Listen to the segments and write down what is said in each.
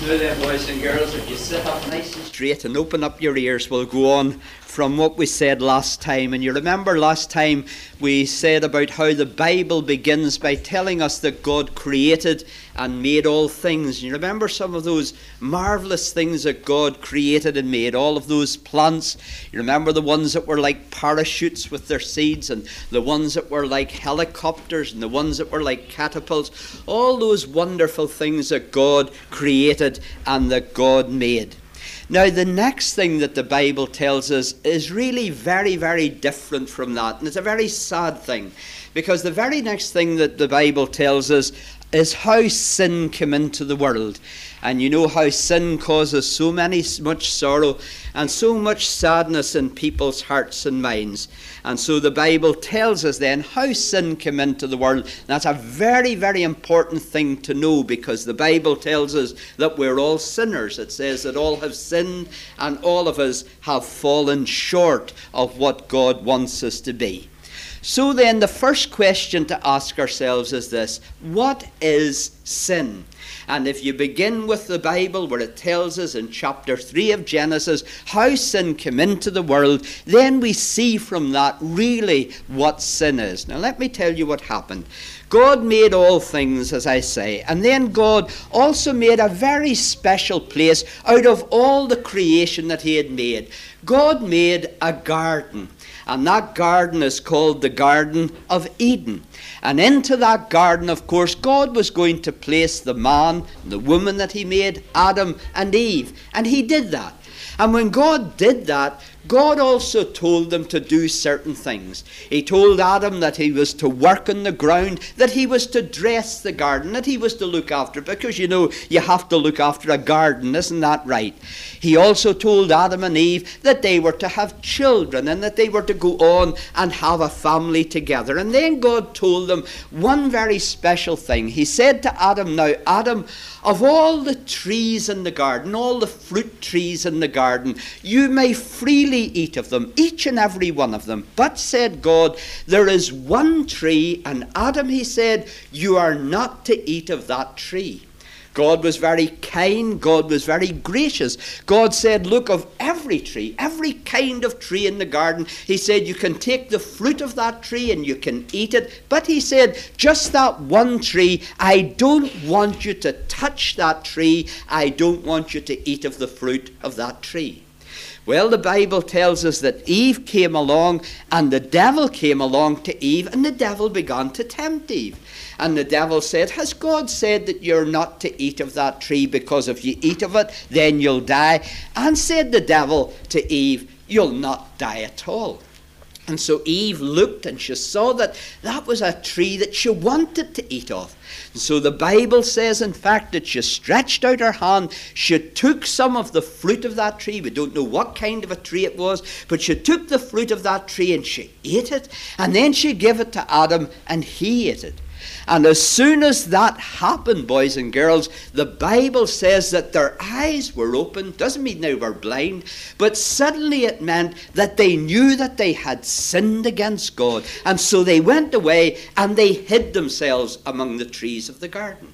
Now then, boys and girls, if you sit up nice and straight and open up your ears, we'll go on from what we said last time. And you remember last time we said about how the Bible begins by telling us that God created and made all things. And you remember some of those marvelous things that God created and made, all of those plants. You remember the ones that were like parachutes with their seeds, and the ones that were like helicopters, and the ones that were like catapults. All those wonderful things that God created and that God made. Now, the next thing that the Bible tells us is really very, very different from that. And it's a very sad thing, because the very next thing that the Bible tells us is how sin came into the world. And you know how sin causes so much sorrow and so much sadness in people's hearts and minds. And so the Bible tells us then how sin came into the world. That's a very, very important thing to know, because the Bible tells us that we're all sinners. It says that all have sinned and all of us have fallen short of what God wants us to be. So then the first question to ask ourselves is this: what is sin? And if you begin with the Bible, where it tells us in chapter 3 of Genesis how sin came into the world, then we see from that really what sin is. Now let me tell you what happened. God made all things, as I say, and then God also made a very special place out of all the creation that he had made. God made a garden. And that garden is called the Garden of Eden. And into that garden, of course, God was going to place the man, the woman that he made, Adam and Eve. And he did that. And when God did that, God also told them to do certain things. He told Adam that he was to work on the ground, that he was to dress the garden, that he was to look after it, because you know you have to look after a garden, isn't that right? He also told Adam and Eve that they were to have children and that they were to go on and have a family together. And then God told them one very special thing. He said to Adam, now Adam, of all the trees in the garden, all the fruit trees in the garden, you may freely eat of them, each and every one of them. But, said God, there is one tree, and Adam, he said, you are not to eat of that tree. God was very kind. God was very gracious. God said, look, of every tree, every kind of tree in the garden, he said, you can take the fruit of that tree and you can eat it. But he said, just that one tree, I don't want you to touch that tree. I don't want you to eat of the fruit of that tree. Well, the Bible tells us that Eve came along and the devil came along to Eve, and the devil began to tempt Eve. And the devil said, has God said that you're not to eat of that tree, because if you eat of it, then you'll die? And said the devil to Eve, you'll not die at all. And so Eve looked and she saw that that was a tree that she wanted to eat of. And so the Bible says, in fact, that she stretched out her hand, she took some of the fruit of that tree. We don't know what kind of a tree it was, but she took the fruit of that tree and she ate it. And then she gave it to Adam and he ate it. And as soon as that happened, boys and girls, the Bible says that their eyes were open. Doesn't mean they were blind, but suddenly it meant that they knew that they had sinned against God. And so they went away and they hid themselves among the trees of the garden.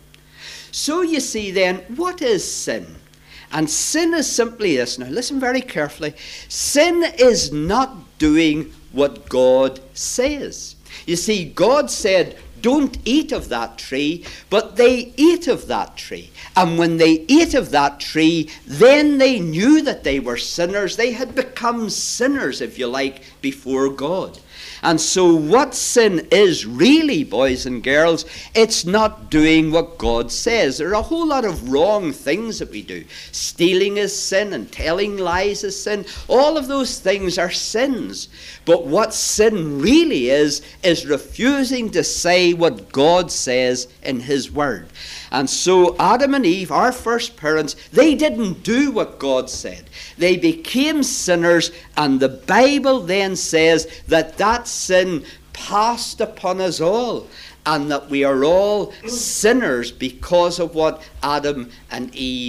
So you see then, what is sin? And sin is simply this. Now listen very carefully. Sin is not doing what God says. You see, God said, don't eat of that tree, but they ate of that tree. And when they ate of that tree, then they knew that they were sinners. They had become sinners, if you like, before God. And so what sin is really, boys and girls, it's not doing what God says. There are a whole lot of wrong things that we do. Stealing is sin and telling lies is sin. All of those things are sins. But what sin really is refusing to say what God says in his word. And so Adam and Eve, our first parents, they didn't do what God said. They became sinners, and the Bible then says that that sin passed upon us all, and that we are all sinners because of what Adam and Eve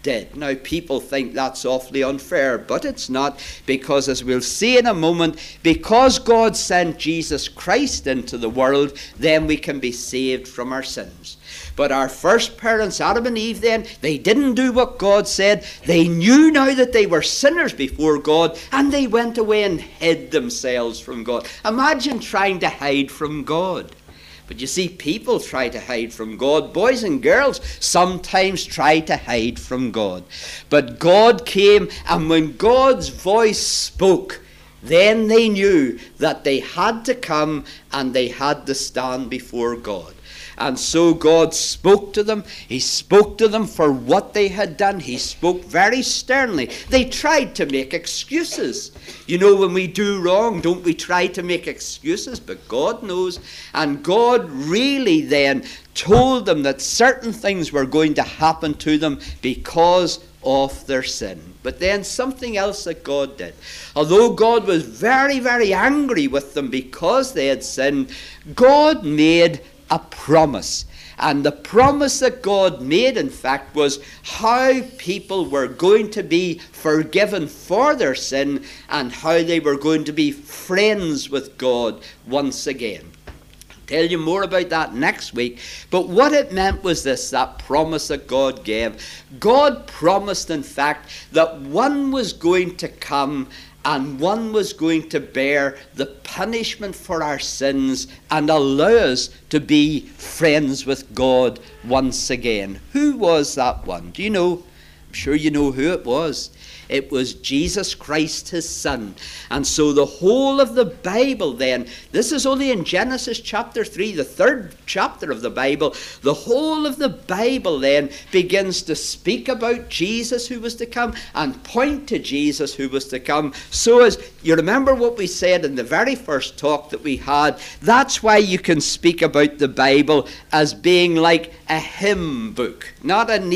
did. Now, people think that's awfully unfair, but it's not, because as we'll see in a moment, because God sent Jesus Christ into the world, then we can be saved from our sins. But our first parents, Adam and Eve, then, they didn't do what God said. They knew now that they were sinners before God, and they went away and hid themselves from God. Imagine trying to hide from God. But you see, people try to hide from God. Boys and girls sometimes try to hide from God. But God came, and when God's voice spoke, then they knew that they had to come and they had to stand before God. And so God spoke to them. He spoke to them for what they had done. He spoke very sternly. They tried to make excuses. You know, when we do wrong, don't we try to make excuses? But God knows. And God really then told them that certain things were going to happen to them because of their sin. But then something else that God did. Although God was very, very angry with them because they had sinned, God made a promise. And the promise that God made, in fact, was how people were going to be forgiven for their sin and how they were going to be friends with God once again. I'll tell you more about that next week. But what it meant was this, that promise that God gave. God promised, in fact, that one was going to come and one was going to bear the punishment for our sins and allow us to be friends with God once again. Who was that one? Do you know? I'm sure you know who it was. It was Jesus Christ, his Son. And so the whole of the Bible then, this is only in Genesis chapter 3, the third chapter of the Bible, the whole of the Bible then begins to speak about Jesus who was to come and point to Jesus who was to come. So as you remember what we said in the very first talk that we had, that's why you can speak about the Bible as being like a hymn book. Not an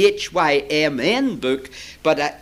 H-Y-M-N book, but a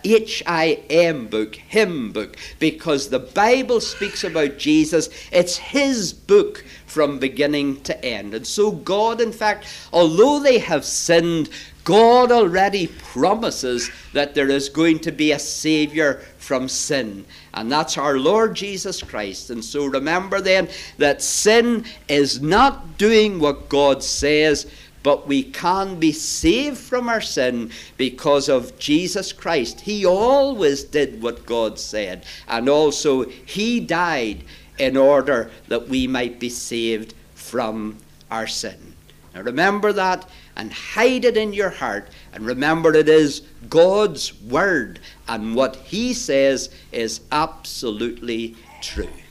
H-I-M book, hymn book, because the Bible speaks about Jesus. It's his book from beginning to end. And so God, in fact, although they have sinned, God already promises that there is going to be a Savior from sin. And that's our Lord Jesus Christ. And so remember then that sin is not doing what God says, but we can be saved from our sin because of Jesus Christ. He always did what God said. And also he died in order that we might be saved from our sin. Now remember that and hide it in your heart. And remember it is God's word. And what he says is absolutely true.